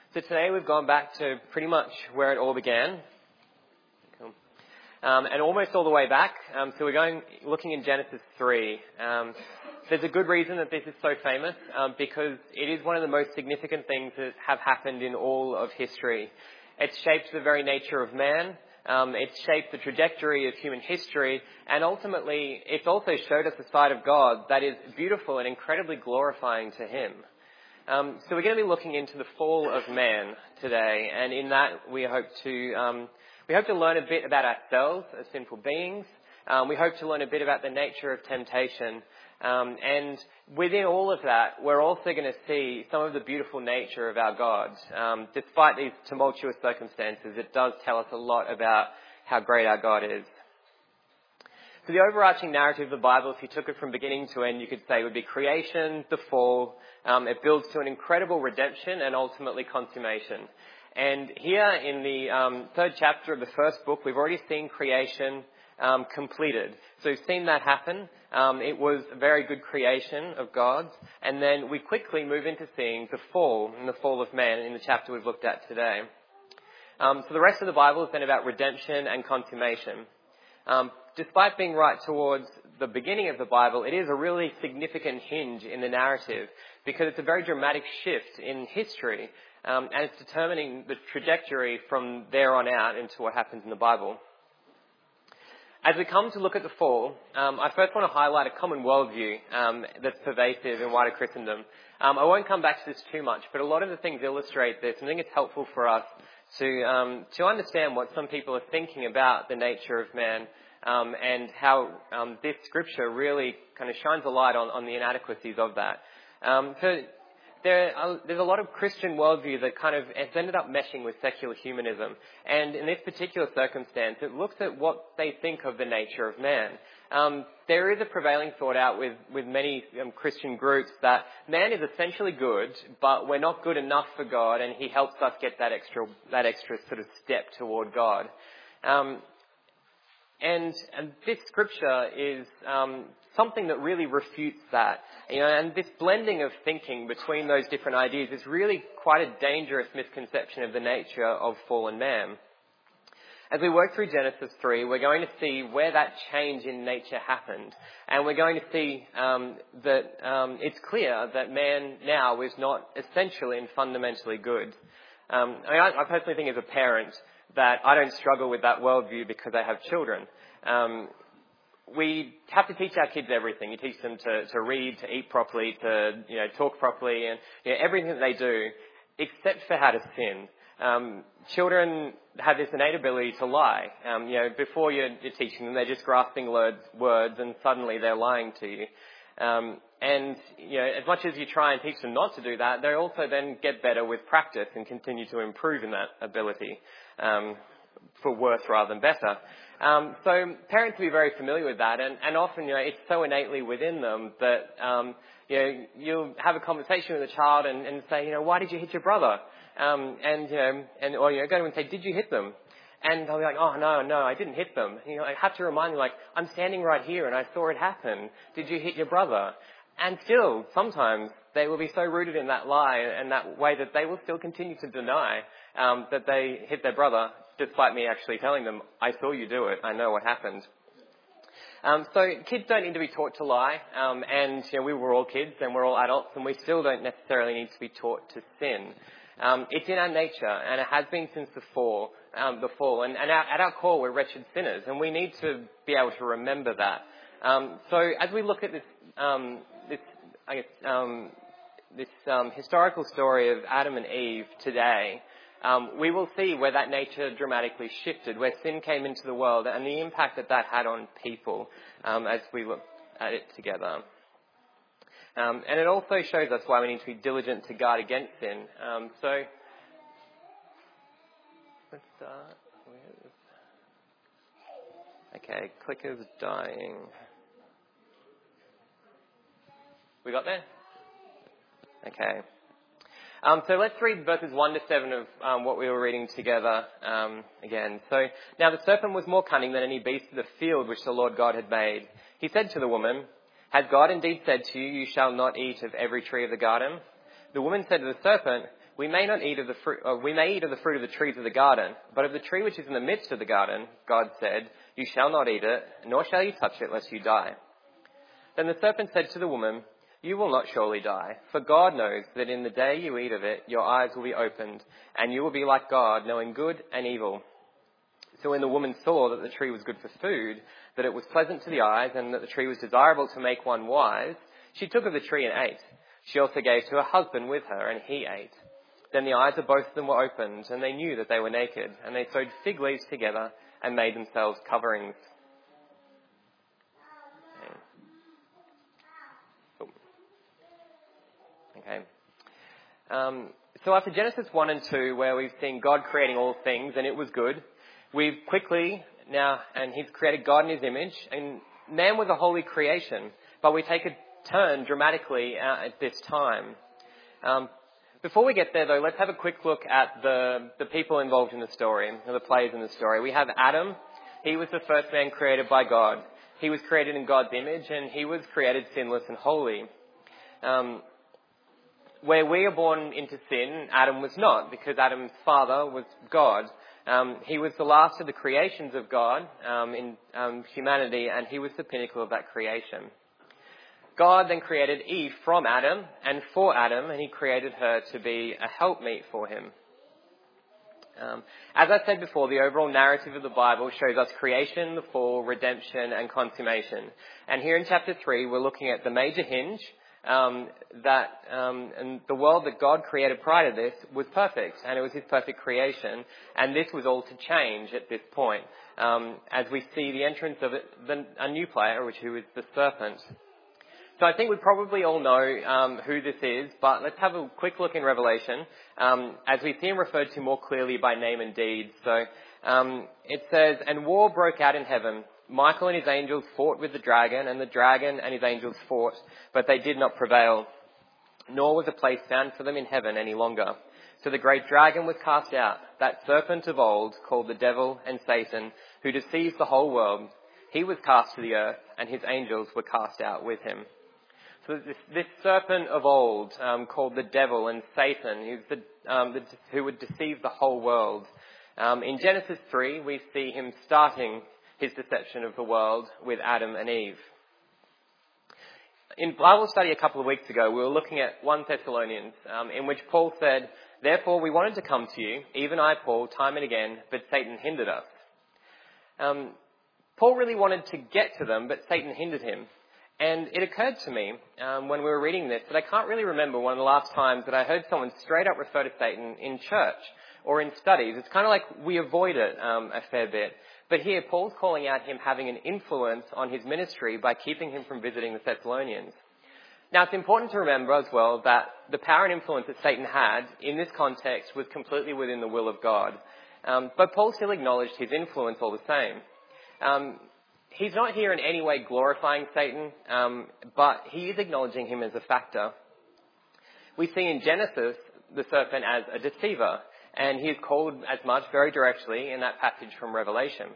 So today we've gone back to pretty much where it all began. Cool. And almost all the way back. So we're looking in Genesis 3. There's a good reason that this is so famous, because it is one of the most significant things that have happened in all of history. It's shaped the very nature of man. It's shaped the trajectory of human history. And ultimately, it's also showed us a side of God that is beautiful and incredibly glorifying to him. So we're going to be looking into the fall of man today, and in that we hope to learn a bit about ourselves as sinful beings. We hope to learn a bit about the nature of temptation, and within all of that, we're also going to see some of the beautiful nature of our God. Despite these tumultuous circumstances, it does tell us a lot about how great our God is. So the overarching narrative of the Bible, if you took it from beginning to end, you could say would be creation, the fall. It builds to an incredible redemption and ultimately consummation. And here in the third chapter of the first book, we've already seen creation completed. So we've seen that happen. It was a very good creation of God's. And then we quickly move into seeing the fall and the fall of man in the chapter we've looked at today. So the rest of the Bible is then about redemption and consummation. Despite being right towards the beginning of the Bible, it is a really significant hinge in the narrative because it's a very dramatic shift in history, and it's determining the trajectory from there on out into what happens in the Bible. As we come to look at the fall, I first want to highlight a common worldview that's pervasive in wider Christendom. I won't come back to this too much, but a lot of the things illustrate this, and I think it's helpful for us to understand what some people are thinking about the nature of man, and how this scripture really kind of shines a light on the inadequacies of that. So there's a lot of Christian worldview that kind of has ended up meshing with secular humanism. And in this particular circumstance, it looks at what they think of the nature of man. There is a prevailing thought out with many Christian groups that man is essentially good, but we're not good enough for God, and he helps us get that extra sort of step toward God. And this scripture is something that really refutes that. And this blending of thinking between those different ideas is really quite a dangerous misconception of the nature of fallen man. As we work through Genesis 3, we're going to see where that change in nature happened. And we're going to see that it's clear that man now is not essentially and fundamentally good. I personally think as a parent that I don't struggle with that worldview because I have children. We have to teach our kids everything. You teach them to read, to eat properly, to talk properly, and everything that they do, except for how to sin. Children have this innate ability to lie. Before you're teaching them, they're just grasping words, and suddenly they're lying to you. And as much as you try and teach them not to do that, they also then get better with practice and continue to improve in that ability, for worse rather than better. So parents will be very familiar with that, and often it's so innately within them that you'll have a conversation with a child and say, why did you hit your brother? Or go to them and say, did you hit them? And they'll be like, oh, no, I didn't hit them. I have to remind them, I'm standing right here and I saw it happen. Did you hit your brother? And still, sometimes they will be so rooted in that lie and that way that they will still continue to deny that they hit their brother, despite me actually telling them, I saw you do it. I know what happened. So kids don't need to be taught to lie. And we were all kids and we're all adults, and we still don't necessarily need to be taught to sin. It's in our nature, and it has been since the fall. And at our core, we're wretched sinners, and we need to be able to remember that. So as we look at this historical story of Adam and Eve today, we will see where that nature dramatically shifted, where sin came into the world, and the impact that had on people as we look at it together. And it also shows us why we need to be diligent to guard against sin. So let's start with... Okay, clicker's dying. We got there? Okay. So let's read verses 1 to 7 of what we were reading together again. So, now the serpent was more cunning than any beast of the field which the Lord God had made. He said to the woman, has God indeed said to you, you shall not eat of every tree of the garden? The woman said to the serpent, we may eat of the fruit of the trees of the garden, but of the tree which is in the midst of the garden, God said, you shall not eat it, nor shall you touch it, lest you die. Then the serpent said to the woman, you will not surely die, for God knows that in the day you eat of it, your eyes will be opened, and you will be like God, knowing good and evil. So when the woman saw that the tree was good for food, that it was pleasant to the eyes, and that the tree was desirable to make one wise, she took of the tree and ate. She also gave to her husband with her, and he ate. Then the eyes of both of them were opened, and they knew that they were naked, and they sewed fig leaves together and made themselves coverings. Okay. So after Genesis 1 and 2, where we've seen God creating all things, and it was good, we've quickly now, and he's created God in his image, and man was a holy creation, but we take a turn dramatically at this time. Before we get there, though, let's have a quick look at the people involved in the story, or the players in the story. We have Adam. He was the first man created by God. He was created in God's image, and he was created sinless and holy. Where we are born into sin, Adam was not, because Adam's father was God. He was the last of the creations of God in humanity, and he was the pinnacle of that creation. God then created Eve from Adam and for Adam, and he created her to be a helpmeet for him. As I said before, the overall narrative of the Bible shows us creation, the fall, redemption, and consummation. And here in chapter 3, we're looking at the major hinge, and the world that God created prior to this was perfect, and it was his perfect creation, and this was all to change at this point, as we see the entrance of a new player, who is the serpent. So I think we probably all know who this is, but let's have a quick look in Revelation, as we see him referred to more clearly by name and deed. So it says, and war broke out in heaven. Michael and his angels fought with the dragon, and the dragon and his angels fought, but they did not prevail, nor was a place found for them in heaven any longer. So the great dragon was cast out, that serpent of old, called the devil and Satan, who deceives the whole world. He was cast to the earth, and his angels were cast out with him. So this serpent of old, called the devil and Satan, who would deceive the whole world. In Genesis 3, we see him starting his deception of the world with Adam and Eve. In Bible study a couple of weeks ago, we were looking at 1 Thessalonians, in which Paul said, therefore we wanted to come to you, even I, Paul, time and again, but Satan hindered us. Paul really wanted to get to them, but Satan hindered him. And it occurred to me, when we were reading this, that I can't really remember one of the last times that I heard someone straight up refer to Satan in church or in studies. It's kind of like we avoid it a fair bit. But here, Paul's calling out him having an influence on his ministry by keeping him from visiting the Thessalonians. Now, it's important to remember as well that the power and influence that Satan had in this context was completely within the will of God. But Paul still acknowledged his influence all the same. He's not here in any way glorifying Satan, but he is acknowledging him as a factor. We see in Genesis the serpent as a deceiver, and he is called as much very directly in that passage from Revelation.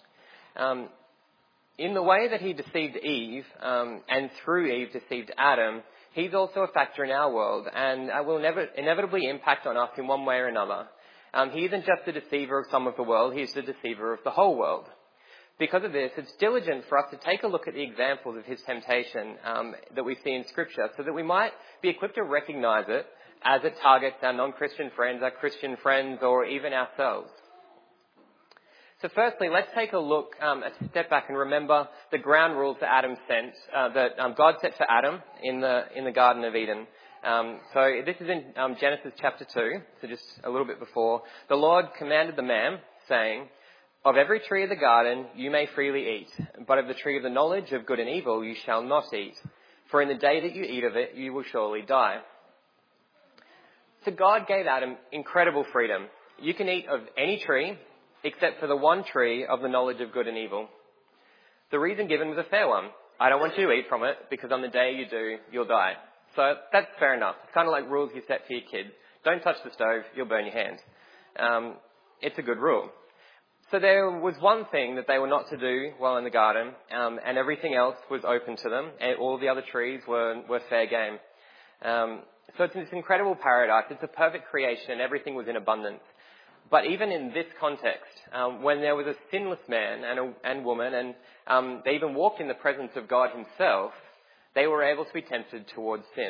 In the way that he deceived Eve, and through Eve deceived Adam, he's also a factor in our world, and will inevitably impact on us in one way or another. He isn't just the deceiver of some of the world, he's the deceiver of the whole world. Because of this, it's diligent for us to take a look at the examples of his temptation that we see in Scripture, so that we might be equipped to recognise it as it targets our non-Christian friends, our Christian friends, or even ourselves. So firstly, let's take a look, a step back and remember the ground rules that God set for Adam in the Garden of Eden. So this is in Genesis chapter 2, so just a little bit before. The Lord commanded the man, saying, of every tree of the garden you may freely eat, but of the tree of the knowledge of good and evil you shall not eat, for in the day that you eat of it you will surely die. So God gave Adam incredible freedom. You can eat of any tree except for the one tree of the knowledge of good and evil. The reason given was a fair one. I don't want you to eat from it because on the day you do, you'll die. So that's fair enough. It's kind of like rules you set for your kids. Don't touch the stove, you'll burn your hand. It's a good rule. So there was one thing that they were not to do while in the garden, and everything else was open to them, and all the other trees were fair game. So it's this incredible paradise. It's a perfect creation and everything was in abundance. But even in this context, when there was a sinless man and woman, and they even walked in the presence of God himself, they were able to be tempted towards sin.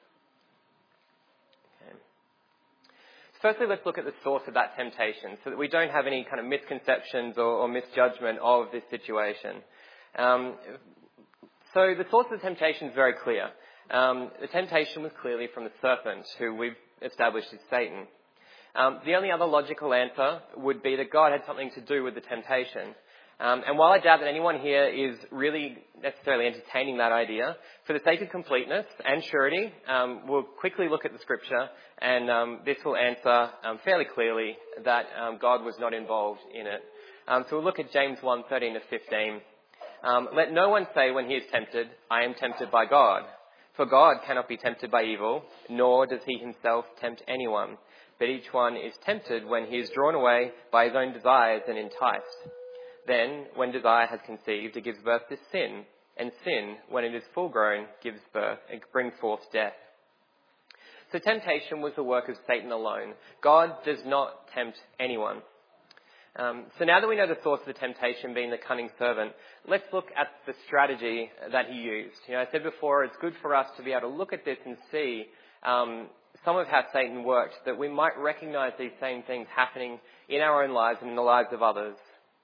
Okay. Firstly, let's look at the source of that temptation so that we don't have any kind of misconceptions or misjudgment of this situation. So the source of the temptation is very clear. The temptation was clearly from the serpent, who we've established is Satan. The only other logical answer would be that God had something to do with the temptation. And while I doubt that anyone here is really necessarily entertaining that idea, for the sake of completeness and surety, we'll quickly look at the scripture, and this will answer fairly clearly that God was not involved in it. So we'll look at James 1:13-15. Let no one say when he is tempted, I am tempted by God. For God cannot be tempted by evil, nor does he himself tempt anyone. But each one is tempted when he is drawn away by his own desires and enticed. Then, when desire has conceived, it gives birth to sin. And sin, when it is full grown, brings forth death. So temptation was the work of Satan alone. God does not tempt anyone. So now that we know the source of the temptation being the cunning servant, let's look at the strategy that he used. I said before, it's good for us to be able to look at this and see some of how Satan worked, that we might recognise these same things happening in our own lives and in the lives of others.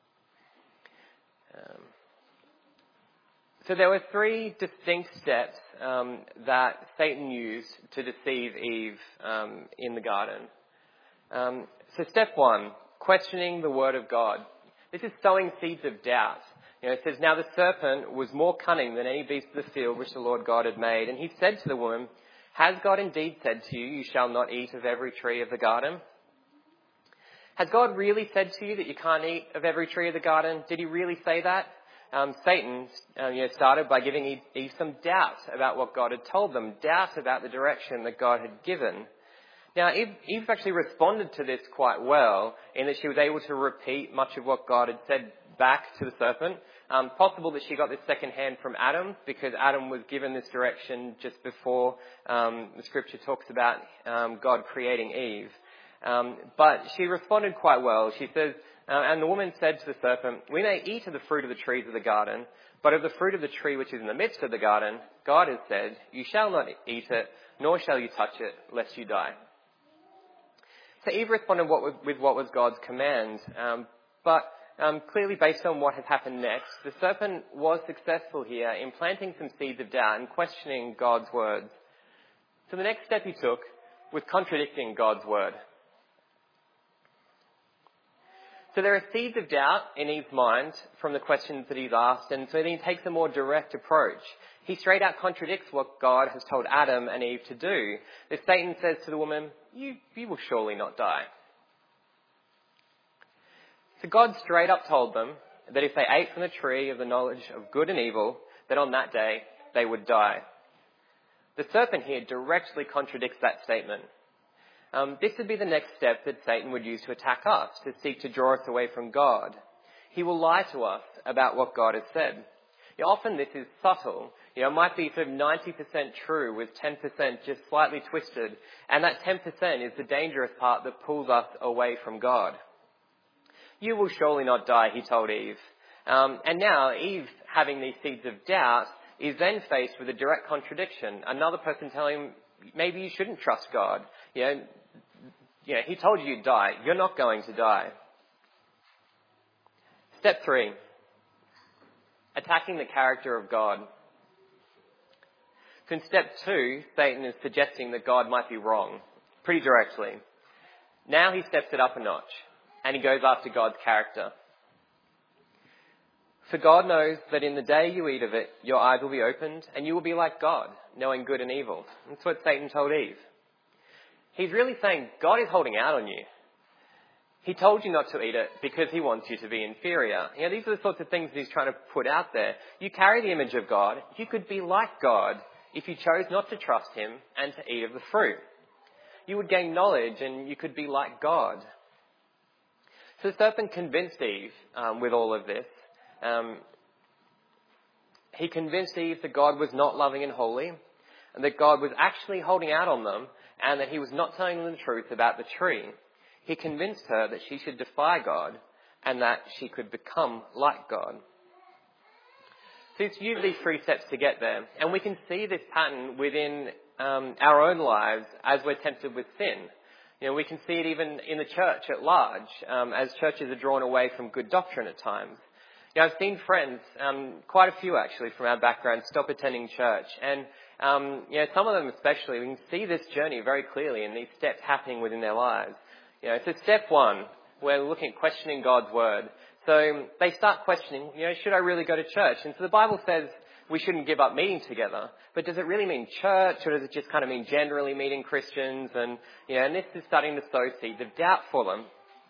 So there were three distinct steps that Satan used to deceive Eve in the garden. So step one, questioning the word of God. This is sowing seeds of doubt. It says, now the serpent was more cunning than any beast of the field which the Lord God had made. And he said to the woman, has God indeed said to you, you shall not eat of every tree of the garden? Has God really said to you that you can't eat of every tree of the garden? Did he really say that? Satan started by giving Eve some doubt about what God had told them, doubt about the direction that God had given. Now, Eve actually responded to this quite well in that she was able to repeat much of what God had said back to the serpent. Possible that she got this secondhand from Adam, because Adam was given this direction just before the scripture talks about God creating Eve. But she responded quite well. She says, and the woman said to the serpent, we may eat of the fruit of the trees of the garden, but of the fruit of the tree which is in the midst of the garden, God has said, you shall not eat it, nor shall you touch it, lest you die. So Eve responded with what was God's command, but clearly based on what has happened next, the serpent was successful here in planting some seeds of doubt and questioning God's words. So the next step he took was contradicting God's word. So there are seeds of doubt in Eve's mind from the questions that he's asked, and so then he takes a more direct approach. He straight out contradicts what God has told Adam and Eve to do. If Satan says to the woman, you will surely not die. So God straight up told them that if they ate from the tree of the knowledge of good and evil, that on that day they would die. The serpent here directly contradicts that statement. This would be the next step that Satan would use to attack us, to seek to draw us away from God. He will lie to us about what God has said. Often this is subtle. It might be sort of 90% true with 10% just slightly twisted. And that 10% is the dangerous part that pulls us away from God. You will surely not die, he told Eve. And now Eve, having these seeds of doubt, is then faced with a direct contradiction. Another person telling him, maybe you shouldn't trust God. He told you you'd die. You're not going to die. Step 3. Attacking the character of God. So in step 2, Satan is suggesting that God might be wrong, pretty directly. Now he steps it up a notch, and he goes after God's character. For God knows that in the day you eat of it, your eyes will be opened, and you will be like God, knowing good and evil. That's what Satan told Eve. He's really saying God is holding out on you. He told you not to eat it because he wants you to be inferior. These are the sorts of things he's trying to put out there. You carry the image of God. You could be like God if you chose not to trust him and to eat of the fruit. You would gain knowledge and you could be like God. So the serpent convinced Eve with all of this. He convinced Eve that God was not loving and holy, and that God was actually holding out on them and that he was not telling them the truth about the tree. He convinced her that she should defy God and that she could become like God. So he's used these 3 steps to get there. And we can see this pattern within our own lives as we're tempted with sin. We can see it even in the church at large, as churches are drawn away from good doctrine at times. I've seen friends, quite a few actually from our background, stop attending church. And, some of them especially, we can see this journey very clearly and these steps happening within their lives. So step 1, we're looking at questioning God's word. So they start questioning, should I really go to church? And so the Bible says we shouldn't give up meeting together. But does it really mean church, or does it just kind of mean generally meeting Christians? And, and this is starting to sow seeds of doubt for them.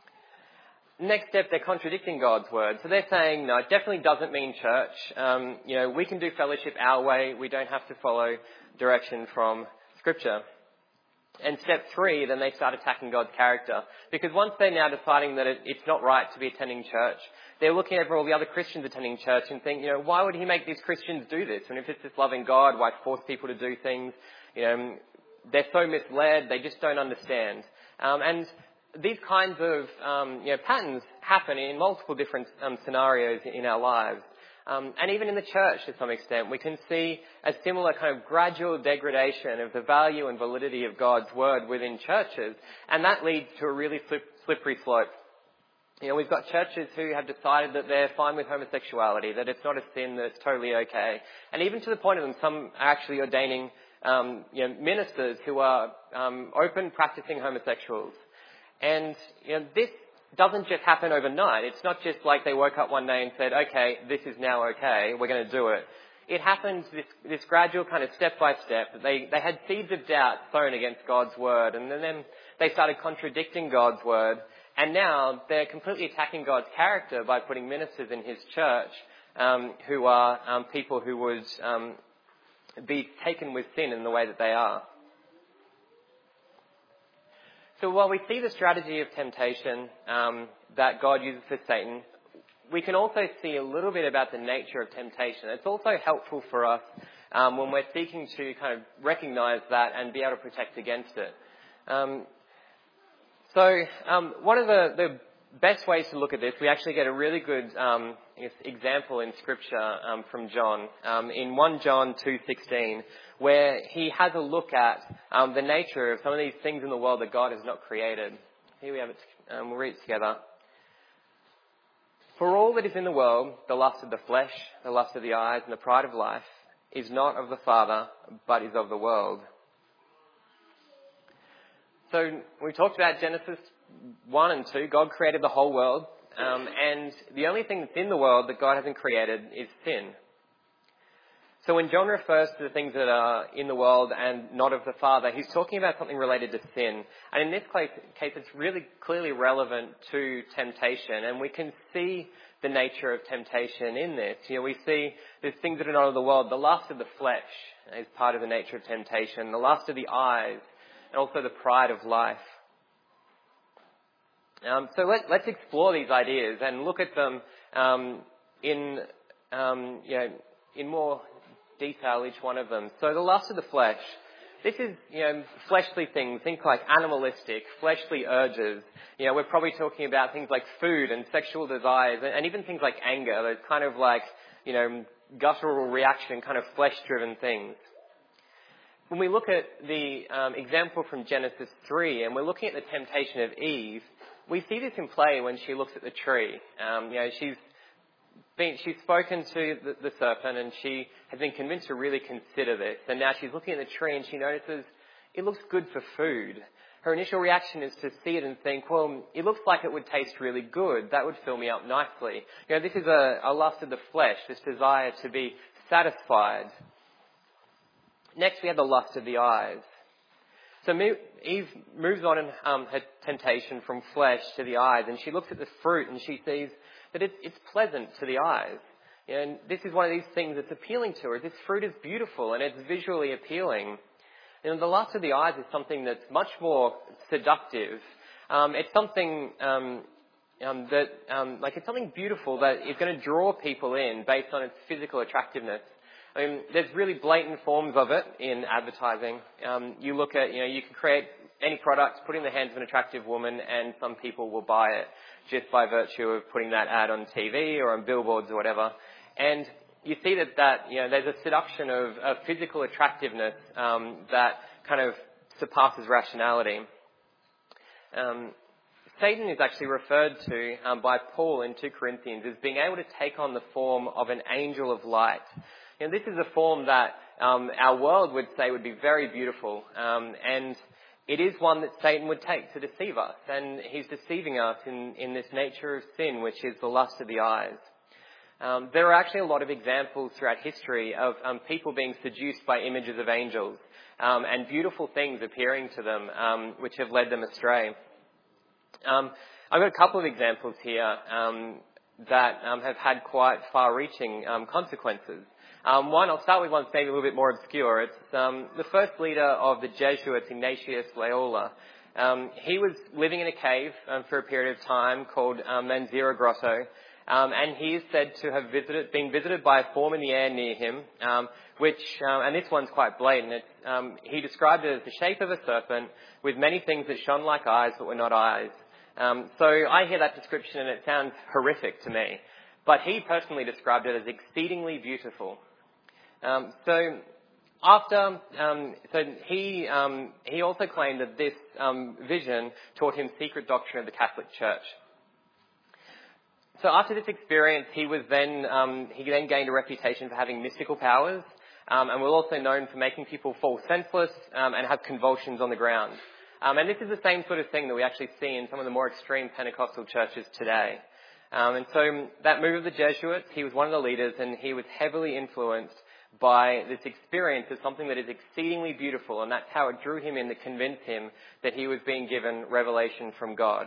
Next step, they're contradicting God's word. So they're saying, no, it definitely doesn't mean church. We can do fellowship our way. We don't have to follow direction from Scripture. And step 3, then they start attacking God's character. Because once they're now deciding that it's not right to be attending church, they're looking over all the other Christians attending church and think, why would he make these Christians do this? And if it's just loving God, why force people to do things? They're so misled, they just don't understand. And these kinds of patterns happen in multiple different scenarios in our lives. And even in the church to some extent, we can see a similar kind of gradual degradation of the value and validity of God's word within churches. And that leads to a really slippery slope. We've got churches who have decided that they're fine with homosexuality, that it's not a sin, that it's totally okay. And even to the point of them, some are actually ordaining ministers who are open practicing homosexuals. And this doesn't just happen overnight. It's not just like they woke up one day and said, okay, this is now okay, we're going to do it. It happens, this gradual kind of step by step. They had seeds of doubt sown against God's word, and then they started contradicting God's word. And now they're completely attacking God's character by putting ministers in his church who are people who would be taken with sin in the way that they are. So while we see the strategy of temptation that God uses for Satan, we can also see a little bit about the nature of temptation. It's also helpful for us when we're seeking to kind of recognise that and be able to protect against it. So one of the best ways to look at this, we actually get a really good example in Scripture from John, in 1 John 2:16, where he has a look at the nature of some of these things in the world that God has not created. Here we have it. We'll read it together. For all that is in the world, the lust of the flesh, the lust of the eyes, and the pride of life, is not of the Father, but is of the world. So we talked about Genesis 1 and 2. God created the whole world. And the only thing that's in the world that God hasn't created is sin. So when John refers to the things that are in the world and not of the Father, he's talking about something related to sin. And in this case, it's really clearly relevant to temptation. And we can see the nature of temptation in this. We see there's things that are not of the world. The lust of the flesh is part of the nature of temptation. The lust of the eyes, and also the pride of life. So let's explore these ideas and look at them in more detail, each one of them. So the lust of the flesh, this is fleshly things. Think like animalistic, fleshly urges. We're probably talking about things like food and sexual desires, and even things like anger. Those kind of like guttural reaction, kind of flesh-driven things. When we look at the example from Genesis 3, and we're looking at the temptation of Eve, we see this in play when she looks at the tree. She's spoken to the serpent, and she has been convinced to really consider this. And now she's looking at the tree, and she notices it looks good for food. Her initial reaction is to see it and think, well, it looks like it would taste really good. That would fill me up nicely. This is a lust of the flesh, this desire to be satisfied. Next, we have the lust of the eyes. So Eve moves on in her temptation from flesh to the eyes, and she looks at the fruit and she sees that it's pleasant to the eyes. And this is one of these things that's appealing to her. This fruit is beautiful and it's visually appealing. And the lust of the eyes is something that's much more seductive. It's something it's something beautiful that is going to draw people in based on its physical attractiveness. I mean, there's really blatant forms of it in advertising. You look at, you can create any product, put it in the hands of an attractive woman, and some people will buy it just by virtue of putting that ad on TV or on billboards or whatever. And you see that there's a seduction of physical attractiveness that kind of surpasses rationality. Satan is actually referred to by Paul in 2 Corinthians as being able to take on the form of an angel of light. This is a form that our world would say would be very beautiful, and it is one that Satan would take to deceive us, and he's deceiving us in this nature of sin, which is the lust of the eyes. There are actually a lot of examples throughout history of people being seduced by images of angels and beautiful things appearing to them, which have led them astray. I've got a couple of examples here that have had quite far-reaching consequences. I'll start with one that's maybe a little bit more obscure. It's the first leader of the Jesuits, Ignatius Loyola. He was living in a cave for a period of time called Manzira Grotto, and he is said to have been visited by a form in the air near him, and this one's quite blatant. He described it as the shape of a serpent with many things that shone like eyes but were not eyes. So I hear that description and it sounds horrific to me, but he personally described it as exceedingly beautiful. He also claimed that this vision taught him secret doctrine of the Catholic Church. So after this experience, he then gained a reputation for having mystical powers, and was also known for making people fall senseless and have convulsions on the ground. And this is the same sort of thing that we actually see in some of the more extreme Pentecostal churches today. And so that move of the Jesuits, he was one of the leaders, and he was heavily influenced by this experience as something that is exceedingly beautiful, and that's how it drew him in to convince him that he was being given revelation from God.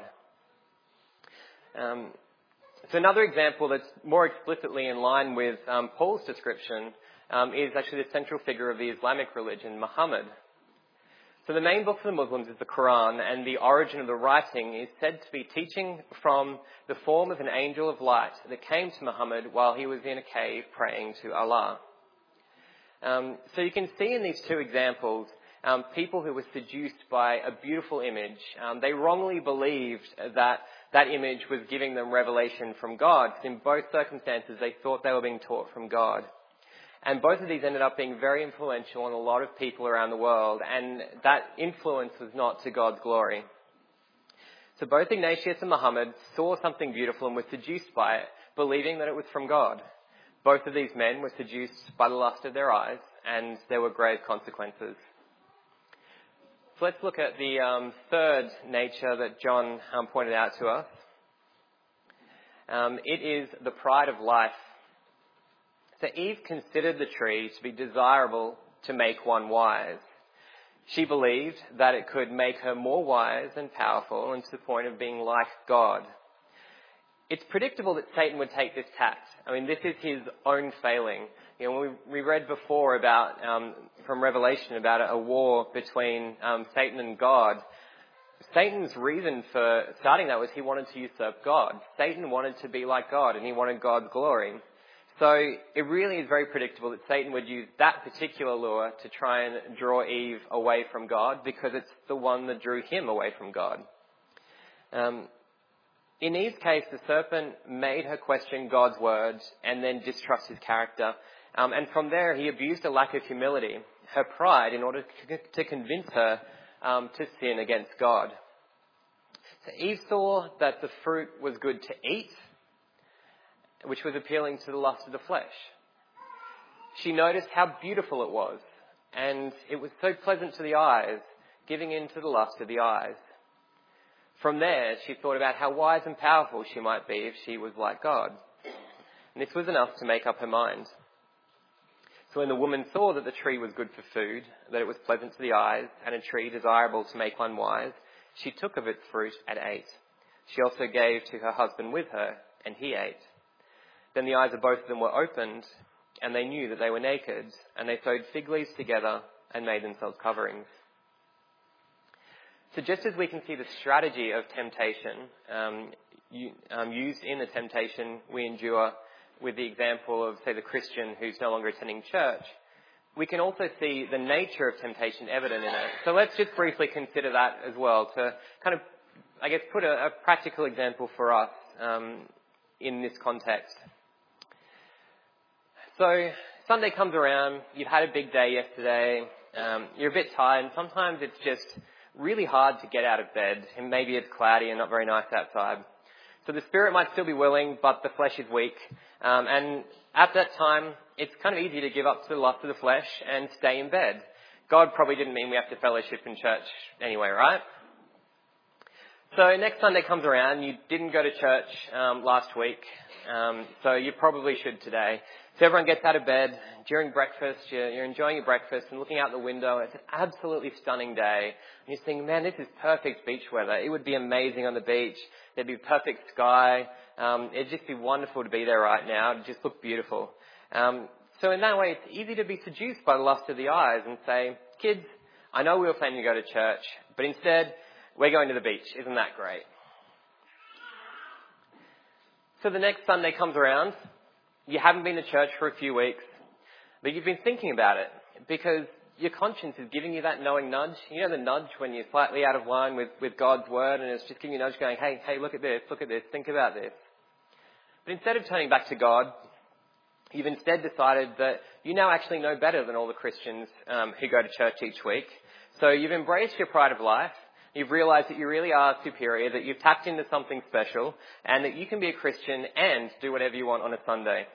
So another example that's more explicitly in line with Paul's description is actually the central figure of the Islamic religion, Muhammad. So the main book for the Muslims is the Quran, and the origin of the writing is said to be teaching from the form of an angel of light that came to Muhammad while he was in a cave praying to Allah. So you can see in these two examples people who were seduced by a beautiful image. They wrongly believed that that image was giving them revelation from God. In both circumstances, they thought they were being taught from God. And both of these ended up being very influential on a lot of people around the world, and that influence was not to God's glory. So both Ignatius and Muhammad saw something beautiful and were seduced by it, believing that it was from God. Both of these men were seduced by the lust of their eyes, and there were grave consequences. So let's look at the third nature that John pointed out to us. It is the pride of life. So Eve considered the tree to be desirable to make one wise. She believed that it could make her more wise and powerful, and to the point of being like God. It's predictable that Satan would take this tact. I mean, this is his own failing. We read before about, from Revelation, about a war between Satan and God. Satan's reason for starting that was he wanted to usurp God. Satan wanted to be like God, and he wanted God's glory. So it really is very predictable that Satan would use that particular lure to try and draw Eve away from God, because it's the one that drew him away from God. In Eve's case, the serpent made her question God's words and then distrust his character. And from there, he abused a lack of humility, her pride, in order to convince her to sin against God. So Eve saw that the fruit was good to eat, which was appealing to the lust of the flesh. She noticed how beautiful it was, and it was so pleasant to the eyes, giving in to the lust of the eyes. From there, she thought about how wise and powerful she might be if she was like God. And this was enough to make up her mind. So when the woman saw that the tree was good for food, that it was pleasant to the eyes, and a tree desirable to make one wise, she took of its fruit and ate. She also gave to her husband with her, and he ate. Then the eyes of both of them were opened, and they knew that they were naked, and they sewed fig leaves together and made themselves coverings. So just as we can see the strategy of temptation used in the temptation we endure with the example of, say, the Christian who's no longer attending church, we can also see the nature of temptation evident in it. So let's just briefly consider that as well to kind of, I guess, put a practical example for us in this context. So Sunday comes around, you've had a big day yesterday, you're a bit tired, and sometimes it's just really hard to get out of bed, and maybe it's cloudy and not very nice outside. So the spirit might still be willing, but the flesh is weak. And at that time, it's kind of easy to give up to the lust of the flesh and stay in bed. God probably didn't mean we have to fellowship in church anyway, right? So next Sunday comes around, you didn't go to church last week, so you probably should today. So everyone gets out of bed during breakfast, you're enjoying your breakfast and looking out the window. It's an absolutely stunning day. And you're thinking, man, this is perfect beach weather. It would be amazing on the beach. There'd be perfect sky. It'd just be wonderful to be there right now. It'd just look beautiful. So in that way, it's easy to be seduced by the lust of the eyes and say, kids, I know we were planning to go to church, but instead, we're going to the beach. Isn't that great? So the next Sunday comes around. You haven't been to church for a few weeks, but you've been thinking about it because your conscience is giving you that knowing nudge. You know the nudge when you're slightly out of line with God's word and it's just giving you a nudge going, hey, look at this, think about this. But instead of turning back to God, you've instead decided that you now actually know better than all the Christians who go to church each week. So you've embraced your pride of life. You've realised that you really are superior, that you've tapped into something special, and that you can be a Christian and do whatever you want on a Sunday.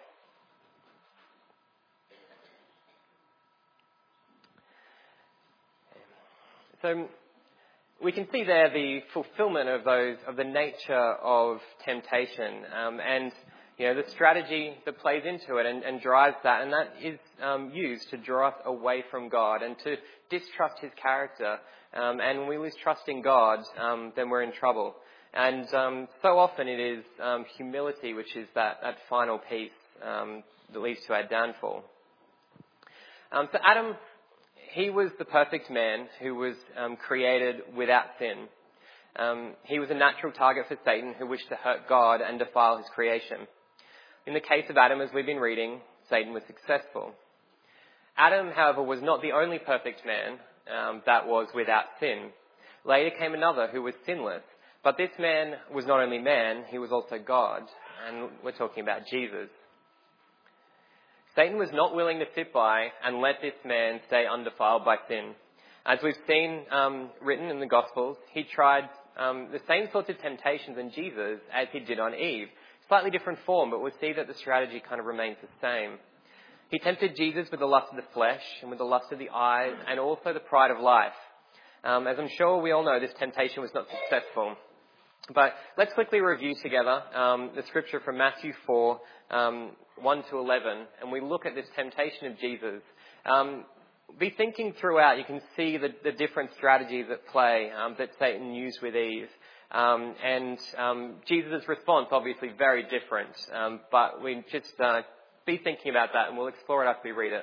So we can see there the fulfilment of the nature of temptation, and the strategy that plays into it and drives that, and that is used to draw us away from God and to distrust His character. And when we lose trust in God, then we're in trouble. And so often it is humility, which is that final piece that leads to our downfall. So Adam, he was the perfect man who was created without sin. He was a natural target for Satan who wished to hurt God and defile his creation. In the case of Adam, as we've been reading, Satan was successful. Adam, however, was not the only perfect man that was without sin. Later came another who was sinless. But this man was not only man, he was also God. And we're talking about Jesus. Satan was not willing to sit by and let this man stay undefiled by sin. As we've seen written in the Gospels, he tried the same sorts of temptations in Jesus as he did on Eve. Slightly different form, but we'll see that the strategy kind of remains the same. He tempted Jesus with the lust of the flesh and with the lust of the eyes and also the pride of life. As I'm sure we all know, this temptation was not successful. But let's quickly review together the scripture from Matthew 4, 1 to 11, and we look at this temptation of Jesus. Be thinking throughout, you can see the different strategies at play that Satan used with Eve. And Jesus' response, obviously very different, but we just be thinking about that and we'll explore it as we read it.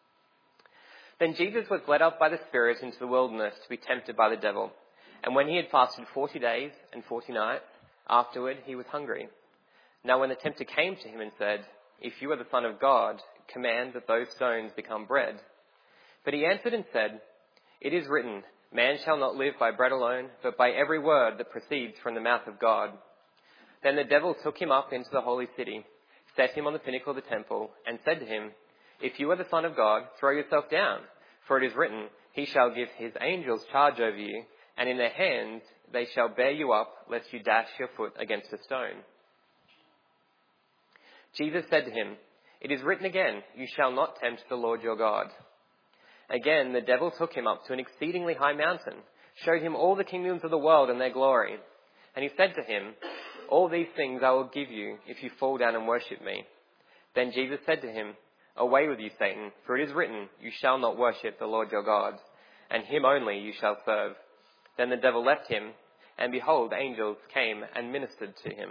Then Jesus was led up by the Spirit into the wilderness to be tempted by the devil. And when he had fasted 40 days and 40 nights, afterward he was hungry. Now when the tempter came to him and said, "If you are the Son of God, command that those stones become bread." But he answered and said, "It is written, man shall not live by bread alone, but by every word that proceeds from the mouth of God." Then the devil took him up into the holy city, set him on the pinnacle of the temple, and said to him, "If you are the Son of God, throw yourself down, for it is written, he shall give his angels charge over you, and in their hands they shall bear you up, lest you dash your foot against a stone." Jesus said to him, "It is written again, you shall not tempt the Lord your God." Again, the devil took him up to an exceedingly high mountain, showed him all the kingdoms of the world and their glory. And he said to him, "All these things I will give you if you fall down and worship me." Then Jesus said to him, "Away with you, Satan, for it is written, you shall not worship the Lord your God, and him only you shall serve." Then the devil left him, and behold, angels came and ministered to him.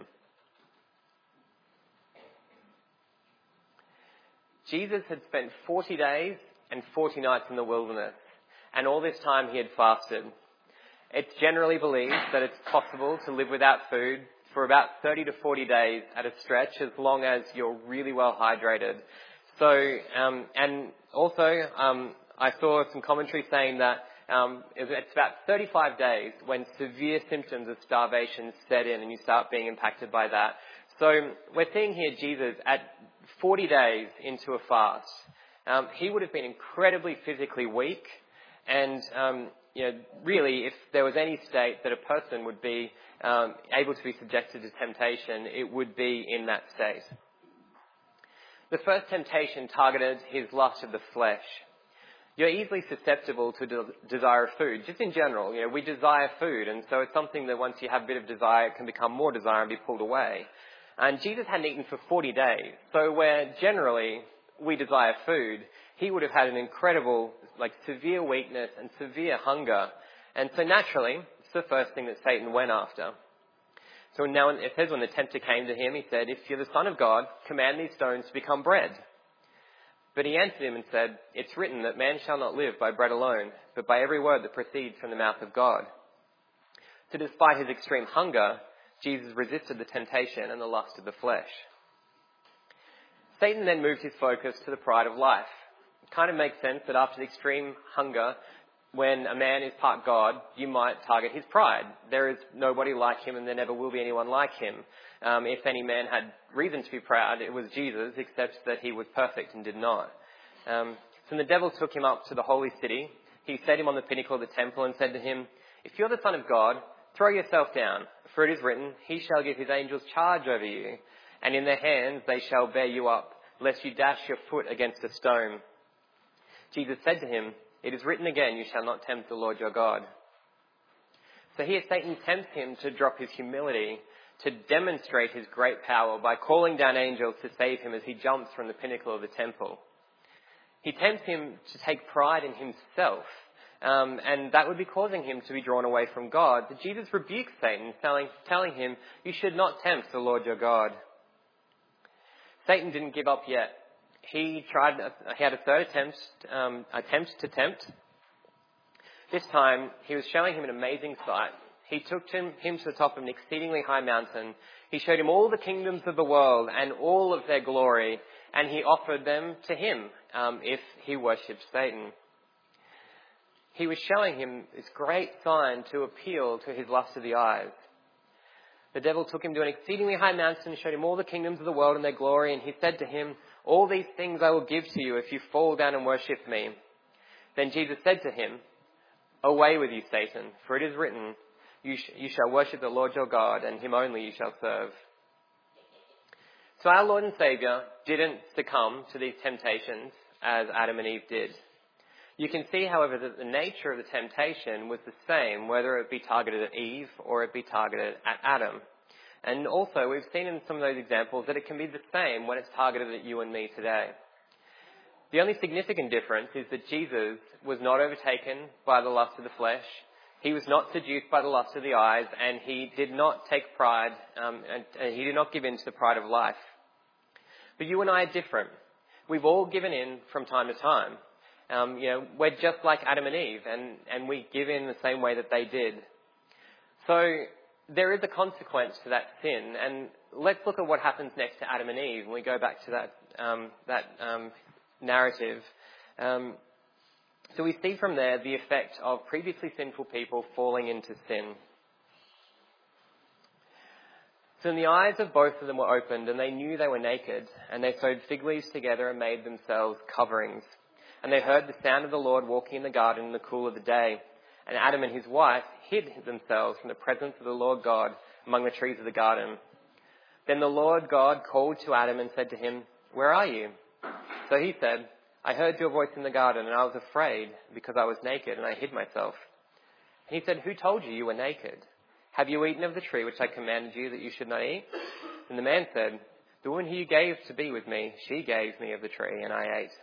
Jesus had spent 40 days and 40 nights in the wilderness, and all this time he had fasted. It's generally believed that it's possible to live without food for about 30 to 40 days at a stretch, as long as you're really well hydrated. So, and also, I saw some commentary saying that it's about 35 days when severe symptoms of starvation set in and you start being impacted by that. So we're seeing here Jesus at 40 days into a fast. He would have been incredibly physically weak, and really, if there was any state that a person would be able to be subjected to temptation, it would be in that state. The first temptation targeted his lust of the flesh. You're easily susceptible to desire of food. Just in general, we desire food, and so it's something that once you have a bit of desire, it can become more desire and be pulled away. And Jesus hadn't eaten for 40 days, so where generally we desire food, he would have had an incredible, severe weakness and severe hunger. And so naturally, it's the first thing that Satan went after. So now it says when the tempter came to him, he said, "If you're the Son of God, command these stones to become bread." But he answered him and said, "It's written that man shall not live by bread alone, but by every word that proceeds from the mouth of God." So despite his extreme hunger, Jesus resisted the temptation and the lust of the flesh. Satan then moved his focus to the pride of life. It kind of makes sense that after the extreme hunger, when a man is part God, you might target his pride. There is nobody like him and there never will be anyone like him. If any man had reason to be proud, it was Jesus, except that he was perfect and did not. So the devil took him up to the holy city. He set him on the pinnacle of the temple and said to him, "If you're the Son of God, throw yourself down, for it is written, he shall give his angels charge over you, and in their hands they shall bear you up, lest you dash your foot against a stone." Jesus said to him, "It is written again, you shall not tempt the Lord your God." So here Satan tempts him to drop his humility, to demonstrate his great power by calling down angels to save him as he jumps from the pinnacle of the temple. He tempts him to take pride in himself, and that would be causing him to be drawn away from God. But Jesus rebukes Satan, telling him, "You should not tempt the Lord your God." Satan didn't give up yet. He had a third attempt to tempt. This time, he was showing him an amazing sight. He took him to the top of an exceedingly high mountain. He showed him all the kingdoms of the world and all of their glory, and he offered them to him if he worshipped Satan. He was showing him this great sign to appeal to his lust of the eyes. The devil took him to an exceedingly high mountain, showed him all the kingdoms of the world and their glory, and he said to him, "All these things I will give to you if you fall down and worship me." Then Jesus said to him, "Away with you, Satan, for it is written, you shall worship the Lord your God, and him only you shall serve." So our Lord and Saviour didn't succumb to these temptations as Adam and Eve did. You can see, however, that the nature of the temptation was the same, whether it be targeted at Eve or it be targeted at Adam. And also, we've seen in some of those examples that it can be the same when it's targeted at you and me today. The only significant difference is that Jesus was not overtaken by the lust of the flesh. He was not seduced by the lust of the eyes, and he did not take pride, and he did not give in to the pride of life. But you and I are different. We've all given in from time to time. We're just like Adam and Eve, and we give in the same way that they did. So there is a consequence to that sin, and let's look at what happens next to Adam and Eve when we go back to that narrative. So we see from there the effect of previously sinful people falling into sin. So the eyes of both of them were opened, and they knew they were naked, and they sewed fig leaves together and made themselves coverings. And they heard the sound of the Lord walking in the garden in the cool of the day. And Adam and his wife hid themselves from the presence of the Lord God among the trees of the garden. Then the Lord God called to Adam and said to him, "Where are you?" So he said, "I heard your voice in the garden, and I was afraid because I was naked, and I hid myself." And he said, "Who told you you were naked? Have you eaten of the tree which I commanded you that you should not eat?" And the man said, "The woman who you gave to be with me, she gave me of the tree, and I ate."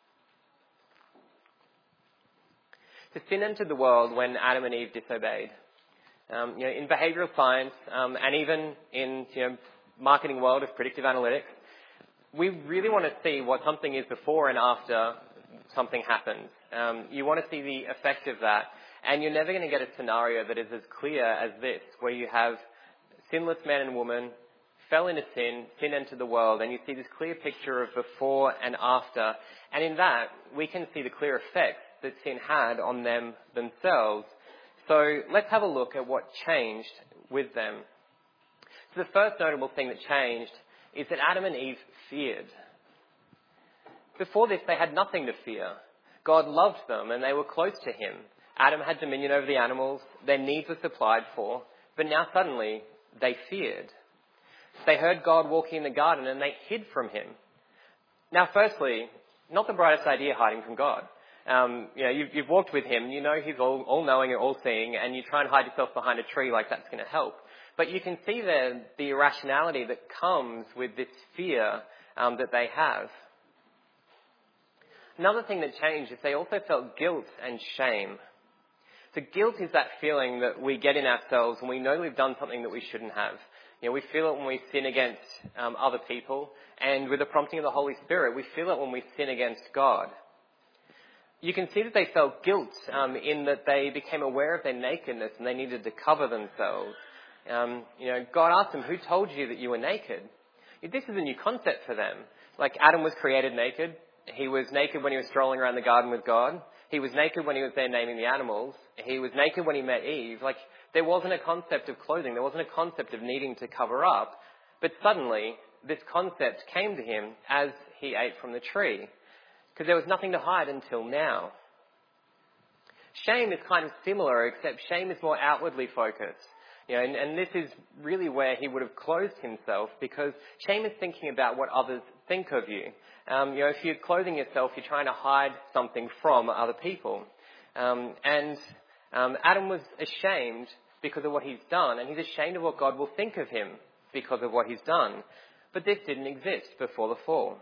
So sin entered the world when Adam and Eve disobeyed. In behavioural science, and even in marketing world of predictive analytics, we really want to see what something is before and after something happens. You want to see the effect of that, and you're never going to get a scenario that is as clear as this, where you have sinless man and woman, fell into sin, sin entered the world, and you see this clear picture of before and after. And in that, we can see the clear effects that sin had on them themselves. So let's have a look at what changed with them. So the first notable thing that changed is that Adam and Eve feared. Before this, they had nothing to fear. God loved them and they were close to him. Adam had dominion over the animals, their needs were supplied for, but now suddenly they feared. They heard God walking in the garden and they hid from him. Now firstly, not the brightest idea hiding from God. You've walked with him, you know he's all-knowing and all-seeing, and you try and hide yourself behind a tree like that's going to help. But you can see there the irrationality that comes with this fear that they have. Another thing that changed is they also felt guilt and shame. So guilt is that feeling that we get in ourselves when we know we've done something that we shouldn't have. We feel it when we sin against other people, and with the prompting of the Holy Spirit, we feel it when we sin against God. You can see that they felt guilt in that they became aware of their nakedness and they needed to cover themselves. God asked them, who told you that you were naked? This is a new concept for them. Like Adam was created naked. He was naked when he was strolling around the garden with God. He was naked when he was there naming the animals. He was naked when he met Eve. There wasn't a concept of clothing. There wasn't a concept of needing to cover up. But suddenly, this concept came to him as he ate from the tree. Because there was nothing to hide until now. Shame is kind of similar, except shame is more outwardly focused. And this is really where he would have clothed himself, because shame is thinking about what others think of you. If you're clothing yourself, you're trying to hide something from other people. Adam was ashamed because of what he's done, and he's ashamed of what God will think of him because of what he's done. But this didn't exist before the fall.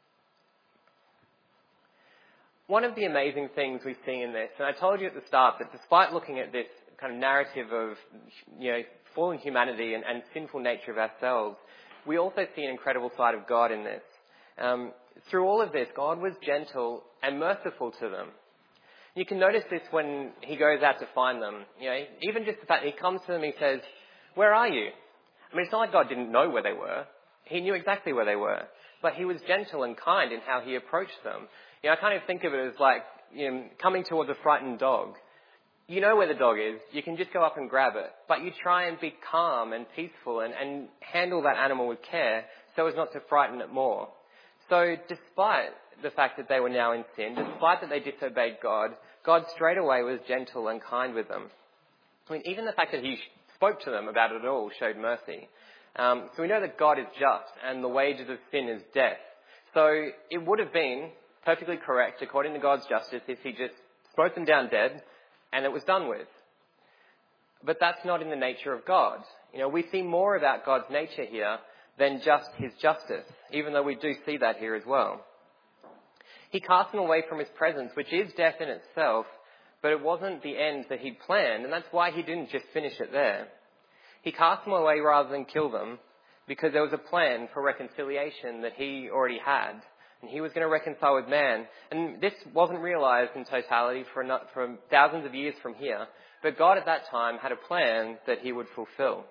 One of the amazing things we see in this, and I told you at the start that despite looking at this kind of narrative of, fallen humanity and sinful nature of ourselves, we also see an incredible side of God in this. Through all of this, God was gentle and merciful to them. You can notice this when he goes out to find them. Even just the fact that he comes to them, he says, "Where are you?" I mean, it's not like God didn't know where they were. He knew exactly where they were. But he was gentle and kind in how he approached them. I kind of think of it as like, coming towards a frightened dog. You know where the dog is. You can just go up and grab it. But you try and be calm and peaceful and handle that animal with care so as not to frighten it more. So despite the fact that they were now in sin, despite that they disobeyed God, God straight away was gentle and kind with them. I mean, even the fact that he spoke to them about it at all showed mercy. So we know that God is just and the wages of sin is death. So it would have been perfectly correct, according to God's justice, if he just smote them down dead and it was done with. But that's not in the nature of God. We see more about God's nature here than just his justice, even though we do see that here as well. He cast them away from his presence, which is death in itself, but it wasn't the end that he'd planned, and that's why he didn't just finish it there. He cast them away rather than kill them, because there was a plan for reconciliation that he already had, and he was going to reconcile with man. And this wasn't realised in totality for thousands of years from here, but God at that time had a plan that he would fulfill.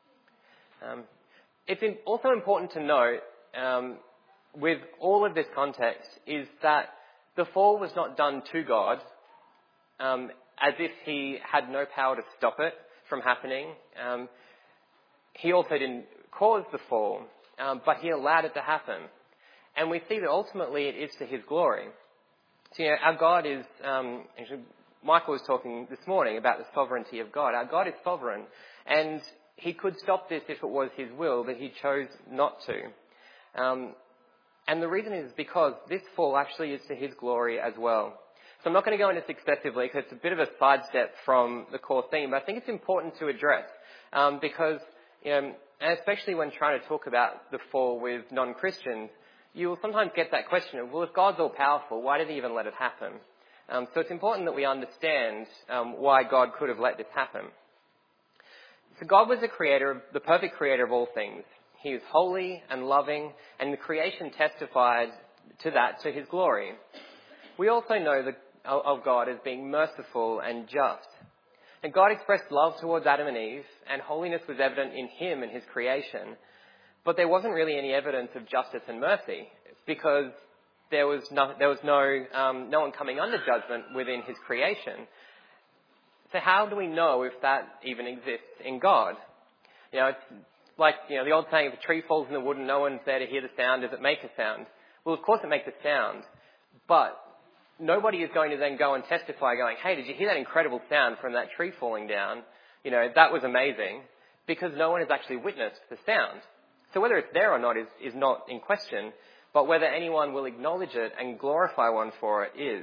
It's also important to note, with all of this context, is that the fall was not done to God, as if he had no power to stop it from happening. He also didn't cause the fall, but he allowed it to happen. And we see that ultimately it is to his glory. So, our God is, actually, Michael was talking this morning about the sovereignty of God. Our God is sovereign, and he could stop this if it was his will, but he chose not to. And the reason is because this fall actually is to his glory as well. So I'm not going to go into this excessively because it's a bit of a sidestep from the core theme, but I think it's important to address because, and especially when trying to talk about the fall with non-Christians, you will sometimes get that question of, well, if God's all powerful, why did he even let it happen? So it's important that we understand why God could have let this happen. So God was the perfect creator of all things. He is holy and loving, and the creation testified to that, to his glory. We also know of God as being merciful and just. And God expressed love towards Adam and Eve, and holiness was evident in him and his creation. But there wasn't really any evidence of justice and mercy, because there was no one coming under judgment within his creation. So how do we know if that even exists in God? It's like, the old saying, if a tree falls in the wood and no one's there to hear the sound, does it make a sound? Well, of course it makes a sound, but nobody is going to then go and testify going, hey, did you hear that incredible sound from that tree falling down? That was amazing, because no one has actually witnessed the sound. So whether it's there or not is not in question, but whether anyone will acknowledge it and glorify one for it is.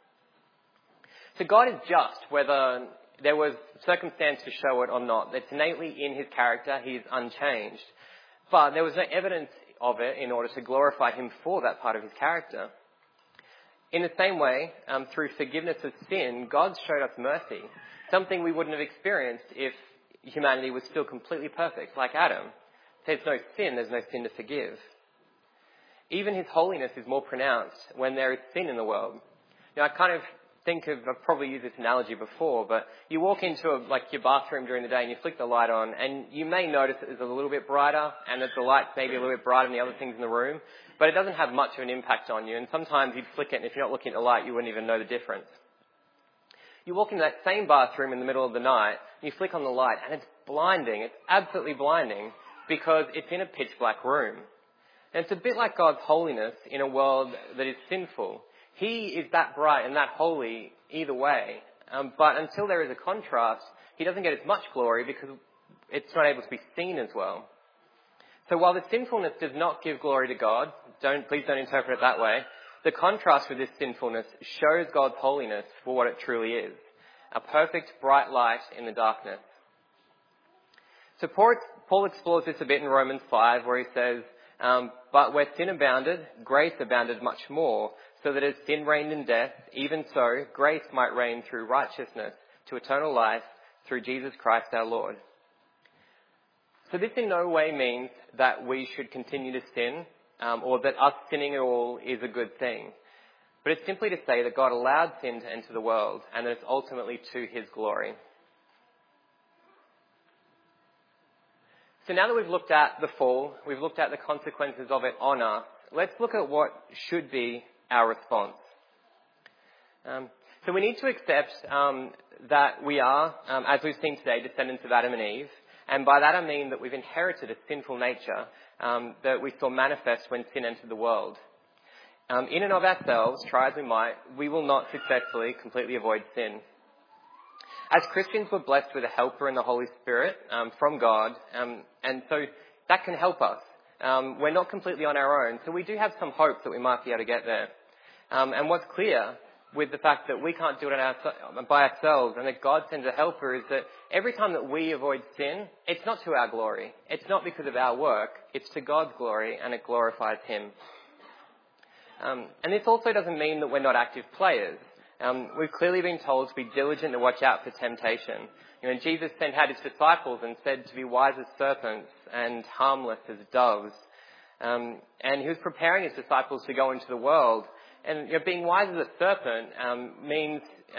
So God is just, whether there was circumstance to show it or not. It's innately in his character. He is unchanged. But there was no evidence of it in order to glorify him for that part of his character. In the same way, through forgiveness of sin, God showed us mercy, something we wouldn't have experienced if humanity was still completely perfect, like Adam. There's no sin to forgive. Even his holiness is more pronounced when there is sin in the world. I kind of I've probably used this analogy before, but you walk into your bathroom during the day and you flick the light on, and you may notice that it's a little bit brighter and that the light's maybe a little bit brighter than the other things in the room, but it doesn't have much of an impact on you, and sometimes you'd flick it and if you're not looking at the light, you wouldn't even know the difference. You walk into that same bathroom in the middle of the night, and you flick on the light, and it's blinding. It's absolutely blinding, because it's in a pitch black room. And it's a bit like God's holiness in a world that is sinful. He is that bright and that holy either way. But until there is a contrast, he doesn't get as much glory because it's not able to be seen as well. So while the sinfulness does not give glory to God, please don't interpret it that way, the contrast with this sinfulness shows God's holiness for what it truly is. A perfect, bright light in the darkness. So Paul explores this a bit in Romans 5, where he says, but where sin abounded, grace abounded much more, so that as sin reigned in death, even so grace might reign through righteousness to eternal life through Jesus Christ our Lord. So this in no way means that we should continue to sin, or that us sinning at all is a good thing. But it's simply to say that God allowed sin to enter the world, and that it's ultimately to his glory. So now that we've looked at the fall, we've looked at the consequences of it on us, let's look at what should be our response. So we need to accept that we are, as we've seen today, descendants of Adam and Eve. And by that I mean that we've inherited a sinful nature that we saw manifest when sin entered the world. In and of ourselves, try as we might, we will not successfully completely avoid sin. As Christians, we're blessed with a helper in the Holy Spirit from God, and so that can help us. We're not completely on our own, so we do have some hope that we might be able to get there. And what's clear with the fact that we can't do it by ourselves and that God sends a helper is that every time that we avoid sin, it's not to our glory. It's not because of our work. It's to God's glory, and it glorifies him. And this also doesn't mean that we're not active players. We've clearly been told to be diligent to watch out for temptation. And Jesus sent out his disciples and said to be wise as serpents and harmless as doves. And he was preparing his disciples to go into the world. And being wise as a serpent means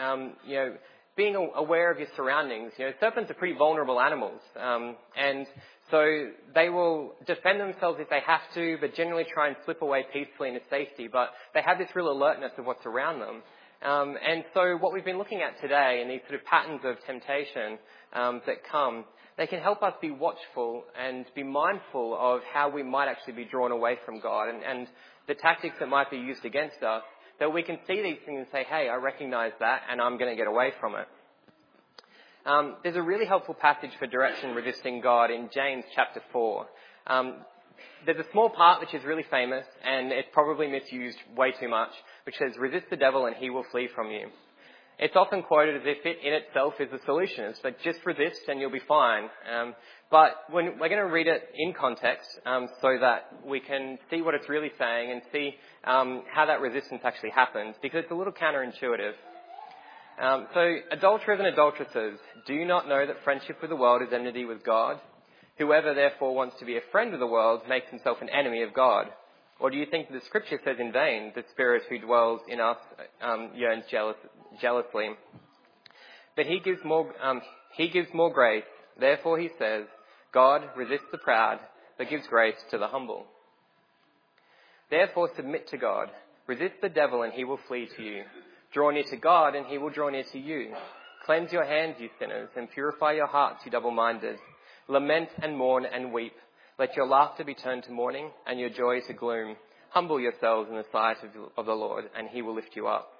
being aware of your surroundings. Serpents are pretty vulnerable animals, and so they will defend themselves if they have to, but generally try and slip away peacefully into safety. But they have this real alertness of what's around them. And so what we've been looking at today, and these sort of patterns of temptation that come, they can help us be watchful and be mindful of how we might actually be drawn away from God and the tactics that might be used against us, that we can see these things and say, hey, I recognize that and I'm going to get away from it. There's a really helpful passage for direction resisting God in James chapter 4. There's a small part which is really famous, and it's probably misused way too much, which says, resist the devil and he will flee from you. It's often quoted as if it in itself is the solution. It's like, just resist and you'll be fine. But we're going to read it in context so that we can see what it's really saying and see how that resistance actually happens, because it's a little counterintuitive. So, adulterers and adulteresses, do you not know that friendship with the world is enmity with God? Whoever therefore wants to be a friend of the world makes himself an enemy of God. Or do you think that the scripture says in vain, the Spirit who dwells in us yearns jealously? But he gives more grace. Therefore he says, God resists the proud, but gives grace to the humble. Therefore submit to God. Resist the devil and he will flee to you. Draw near to God and he will draw near to you. Cleanse your hands, you sinners, and purify your hearts, you double-minded. Lament and mourn and weep. Let your laughter be turned to mourning and your joy to gloom. Humble yourselves in the sight of the Lord and he will lift you up.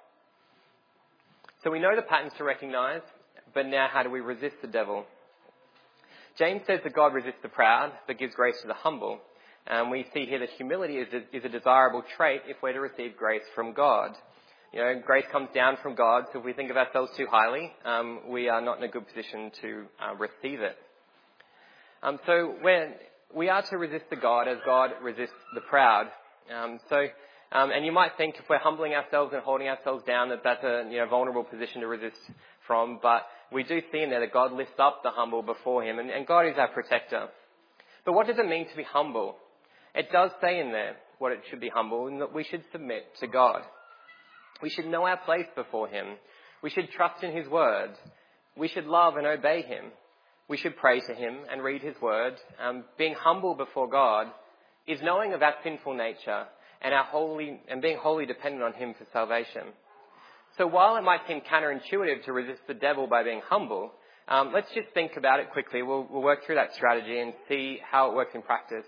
So we know the patterns to recognise, but now how do we resist the devil? James says that God resists the proud, but gives grace to the humble. And we see here that humility is a desirable trait if we're to receive grace from God. You know, grace comes down from God, so if we think of ourselves too highly, we are not in a good position to receive it. So we are to resist the God as God resists the proud. And you might think if we're humbling ourselves and holding ourselves down that that's a vulnerable position to resist from, but we do see in there that God lifts up the humble before him, and God is our protector. But what does it mean to be humble? It does say in there what it should be humble, and that we should submit to God. We should know our place before him. We should trust in his word. We should love and obey him. We should pray to him and read his word. Being humble before God is knowing of our sinful nature and being wholly dependent on him for salvation. So while it might seem counterintuitive to resist the devil by being humble, let's just think about it quickly. We'll work through that strategy and see how it works in practice.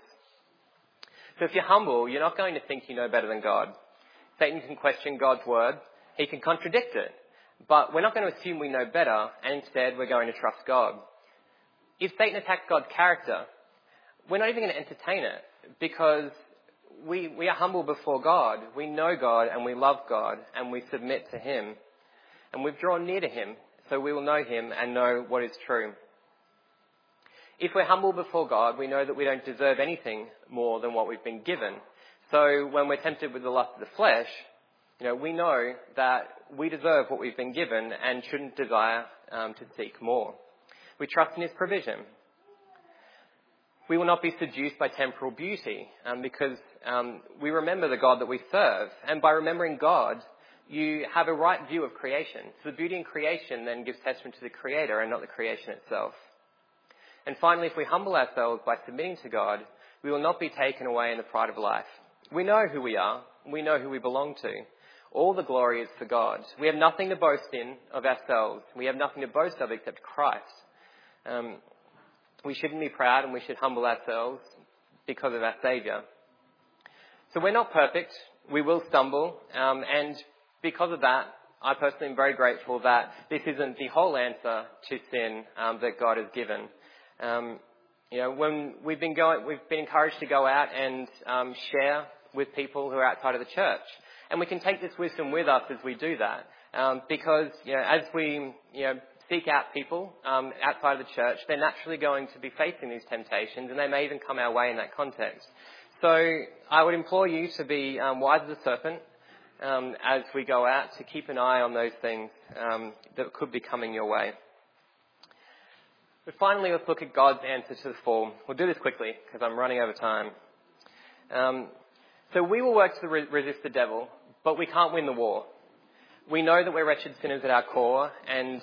So if you're humble, you're not going to think you know better than God. Satan can question God's word. He can contradict it. But we're not going to assume we know better, and instead we're going to trust God. If Satan attacks God's character, we're not even going to entertain it, because we are humble before God. We know God and we love God and we submit to him. And we've drawn near to him, so we will know him and know what is true. If we're humble before God, we know that we don't deserve anything more than what we've been given. So when we're tempted with the lust of the flesh, we know that we deserve what we've been given and shouldn't desire to seek more. We trust in his provision. We will not be seduced by temporal beauty because we remember the God that we serve. And by remembering God, you have a right view of creation. So the beauty in creation then gives testament to the Creator and not the creation itself. And finally, if we humble ourselves by submitting to God, we will not be taken away in the pride of life. We know who we are. We know who we belong to. All the glory is for God. We have nothing to boast in of ourselves. We have nothing to boast of except Christ. We shouldn't be proud and we should humble ourselves because of our Saviour. So we're not perfect. We will stumble. And because of that, I personally am very grateful that this isn't the whole answer to sin that God has given. When we've been encouraged to go out and share with people who are outside of the church. And we can take this wisdom with us as we do that. Because, as we, seek out people outside of the church, they're naturally going to be facing these temptations, and they may even come our way in that context. So I would implore you to be wise as a serpent as we go out, to keep an eye on those things that could be coming your way. But finally, let's look at God's answer to the fall. We'll do this quickly because I'm running over time. So we will work to resist the devil, but we can't win the war. We know that we're wretched sinners at our core, and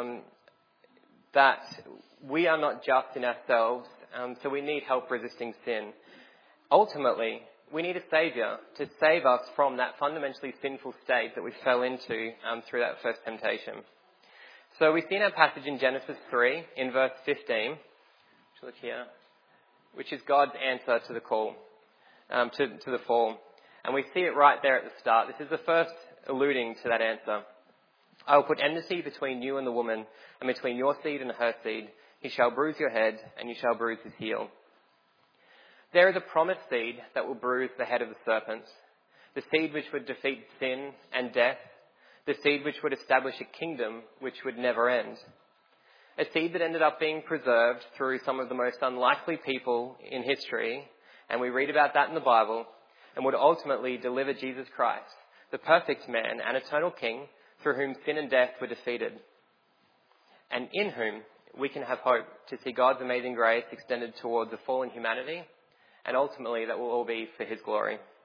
that we are not just in ourselves, so we need help resisting sin. Ultimately, we need a saviour to save us from that fundamentally sinful state that we fell into through that first temptation. So we see in our passage in Genesis 3, in verse 15, look here, which is God's answer to the call, to the fall. And we see it right there at the start. This is the first alluding to that answer. I will put enmity between you and the woman, and between your seed and her seed. He shall bruise your head, and you shall bruise his heel. There is a promised seed that will bruise the head of the serpent, the seed which would defeat sin and death, the seed which would establish a kingdom which would never end. A seed that ended up being preserved through some of the most unlikely people in history, and we read about that in the Bible, and would ultimately deliver Jesus Christ, the perfect man and eternal King, through whom sin and death were defeated, and in whom we can have hope to see God's amazing grace extended towards a fallen humanity, and ultimately that will all be for his glory.